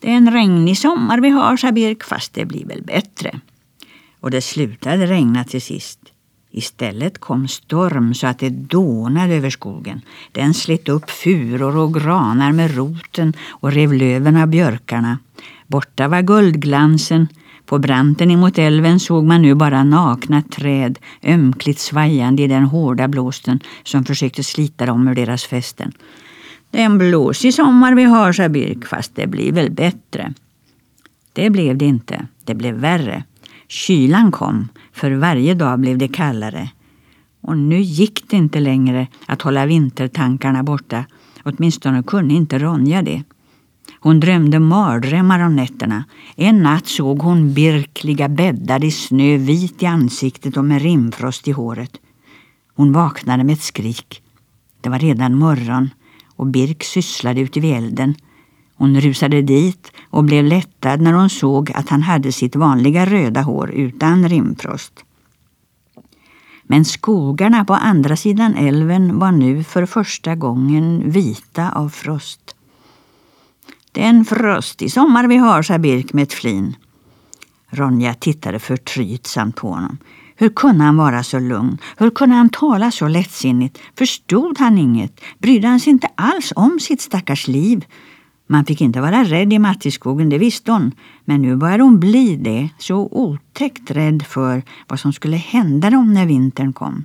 Det är en regnig sommar vi har, sa Birk, fast det blir väl bättre. Och det slutade regna till sist. Istället kom storm så att det dånade över skogen. Den slet upp furor och granar med roten och rev löven av björkarna. Borta var guldglansen. På branten emot älven såg man nu bara nakna träd, ömkligt svajande i den hårda blåsten som försökte slita dem ur deras fästen. Det är en blåsig sommar vi har, sa Birk, fast det blir väl bättre. Det blev det inte. Det blev värre. Kylan kom, för varje dag blev det kallare. Och nu gick det inte längre att hålla vintertankarna borta. Åtminstone kunde inte Ronja det. Hon drömde mardrömmar om nätterna. En natt såg hon Birk ligga bäddad i snö, vit i ansiktet och med rimfrost i håret. Hon vaknade med ett skrik. Det var redan morgon och Birk sysslade ute vid elden. Hon rusade dit och blev lättad när hon såg att han hade sitt vanliga röda hår utan rimfrost. Men skogarna på andra sidan älven var nu för första gången vita av frost. Det är en frostig sommar vi har, sa Birk med ett flin. Ronja tittade förtrytsamt på honom. Hur kunde han vara så lugn? Hur kunde han tala så lättsinnigt? Förstod han inget? Brydde han sig inte alls om sitt stackars liv? Man fick inte vara rädd i Mattiskogen, det visste hon. Men nu började hon bli det, så otäckt rädd för vad som skulle hända dem när vintern kom.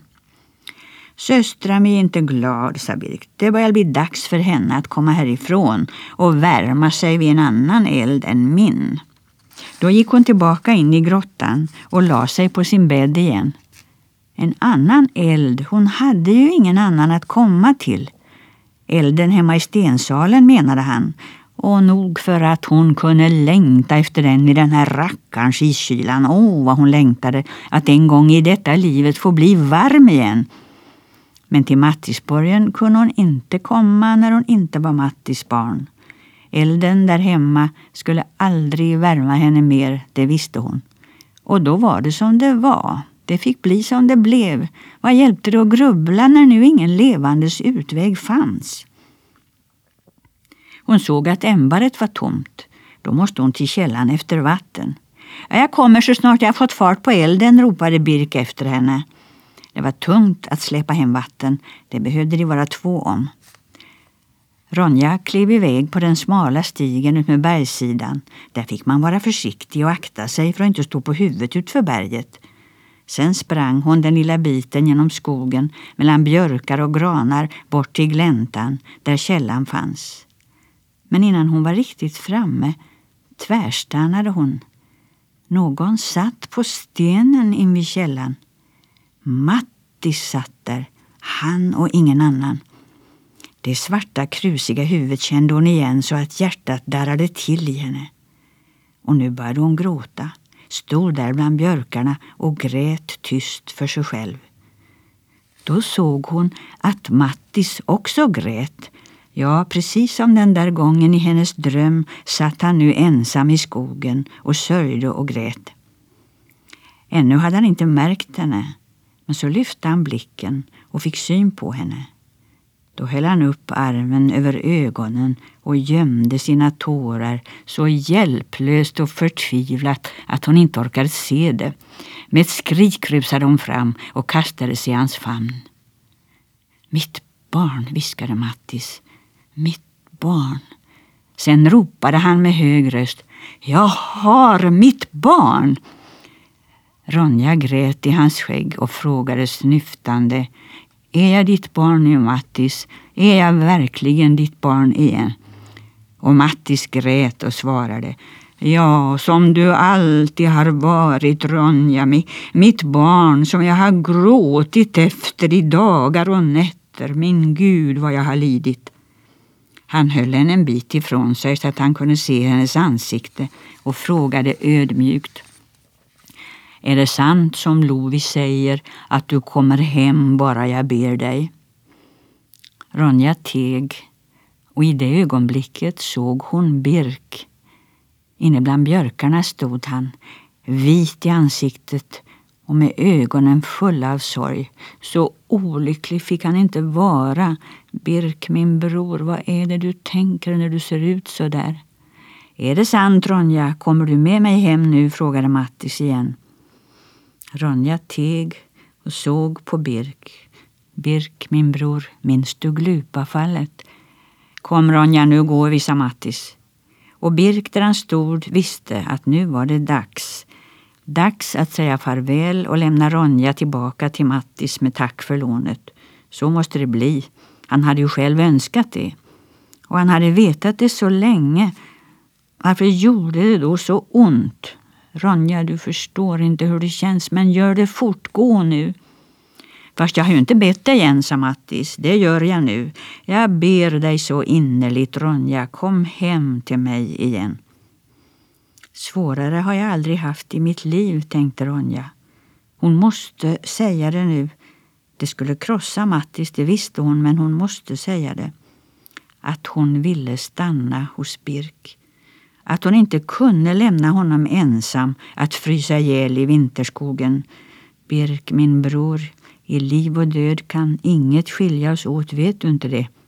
Söstram är inte glad, sa Birk. Det börjar bli dags för henne att komma härifrån och värma sig vid en annan eld än min. Då gick hon tillbaka in i grottan och la sig på sin bädd igen. En annan eld, hon hade ju ingen annan att komma till. Elden hemma i stensalen, menade han. Och nog för att hon kunde längta efter den i den här rackarns iskylan. Vad hon längtade att en gång i detta livet få bli varm igen. Men till Mattisborgen kunde hon inte komma när hon inte var Mattis barn. Elden där hemma skulle aldrig värma henne mer, det visste hon. Och då var det som det var. Det fick bli som det blev. Vad hjälpte det att grubbla när nu ingen levandes utväg fanns? Hon såg att ämbaret var tomt. Då måste hon till källan efter vatten. Jag kommer så snart jag fått fart på elden, ropade Birk efter henne. Det var tungt att släppa hem vatten. Det behövde de vara två om. Ronja klev iväg på den smala stigen ut med bergssidan. Där fick man vara försiktig och akta sig för att inte stå på huvudet ut för berget. Sen sprang hon den lilla biten genom skogen mellan björkar och granar bort till gläntan där källan fanns. Men innan hon var riktigt framme tvärstannade hon. Någon satt på stenen invid källan. Mattis satt där, han och ingen annan. Det svarta krusiga huvudet kände hon igen så att hjärtat darrade till i henne. Och nu började hon gråta. Stod där bland björkarna och grät tyst för sig själv. Då såg hon att Mattis också grät. Ja, precis som den där gången i hennes dröm satt han nu ensam i skogen och sörjde och grät. Ännu hade han inte märkt henne, men så lyfte han blicken och fick syn på henne. Då höll han upp armen över ögonen och gömde sina tårar så hjälplöst och förtvivlat att hon inte orkade se det. Med ett skrik rusade hon fram och kastade sig i hans famn. Mitt barn, viskade Mattis. Mitt barn. Sen ropade han med hög röst. Jag har mitt barn! Ronja grät i hans skägg och frågade snyftande. Är jag ditt barn nu, Mattis? Är jag verkligen ditt barn igen? Och Mattis grät och svarade. Ja, som du alltid har varit, Ronja, mitt barn som jag har gråtit efter i dagar och nätter. Min Gud, vad jag har lidit. Han höll henne en bit ifrån sig så att han kunde se hennes ansikte och frågade ödmjukt. Är det sant som Lovi säger att du kommer hem bara jag ber dig? Ronja teg och i det ögonblicket såg hon Birk. Inne bland björkarna stod han, vit i ansiktet och med ögonen fulla av sorg. Så olycklig fick han inte vara. Birk, min bror, vad är det du tänker när du ser ut så där? Är det sant, Ronja? Kommer du med mig hem nu? Frågade Mattis igen. Ronja teg och såg på Birk. Birk, min bror, minns du glupafallet? Kom Ronja, nu går vi, sa Mattis. Och Birk där han stod visste att nu var det dags. Dags att säga farväl och lämna Ronja tillbaka till Mattis med tack för lånet. Så måste det bli. Han hade ju själv önskat det. Och han hade vetat det så länge. Varför gjorde det då så ont? Ronja, du förstår inte hur det känns, men gör det fort, gå nu. Fast jag har ju inte bett dig än, sa Mattis. Det gör jag nu. Jag ber dig så innerligt, Ronja. Kom hem till mig igen. Svårare har jag aldrig haft i mitt liv, tänkte Ronja. Hon måste säga det nu. Det skulle krossa Mattis, det visste hon, men hon måste säga det. Att hon ville stanna hos Birk. Att hon inte kunde lämna honom ensam att frysa ihjäl i vinterskogen. Birk, min bror, i liv och död kan inget skilja oss åt, vet du inte det?